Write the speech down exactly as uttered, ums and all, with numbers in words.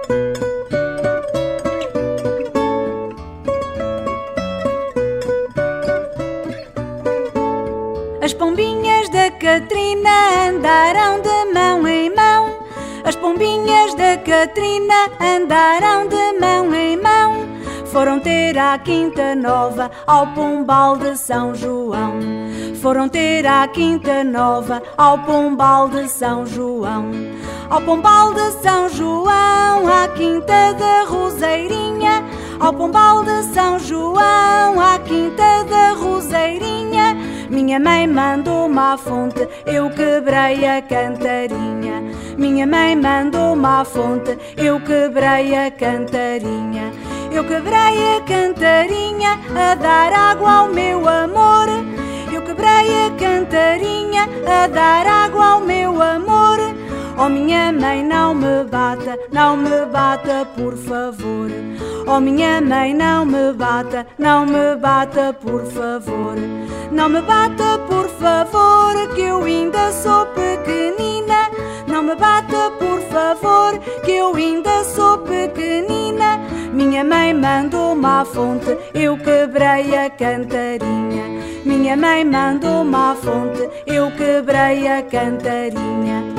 As pombinhas da Catrina andaram de mão em mão. As pombinhas da Catrina andaram de mão em mão. Foram ter à Quinta Nova, ao Pombal de São João. Foram ter à Quinta Nova, ao Pombal de São João. Ao Pombal de São João, à Quinta da Roseirinha. Ao Pombal de São João, à Quinta da Roseirinha. Minha mãe mandou-me à fonte, eu quebrei a cantarinha. Minha mãe mandou-me à fonte, eu quebrei a cantarinha. Eu quebrei a cantarinha a dar água ao meu amor. Eu quebrei a cantarinha a dar água ao meu amor. Oh, minha mãe, não me bata, não me bata, por favor. Oh, minha mãe, não me bata, não me bata, por favor. Não me bata, por favor, que eu ainda sou pequenina. Não me bata, por favor, que eu ainda sou pequenina. Minha mãe mandou-me à fonte, eu quebrei a cantarinha. Minha mãe mandou-me à fonte, eu quebrei a cantarinha.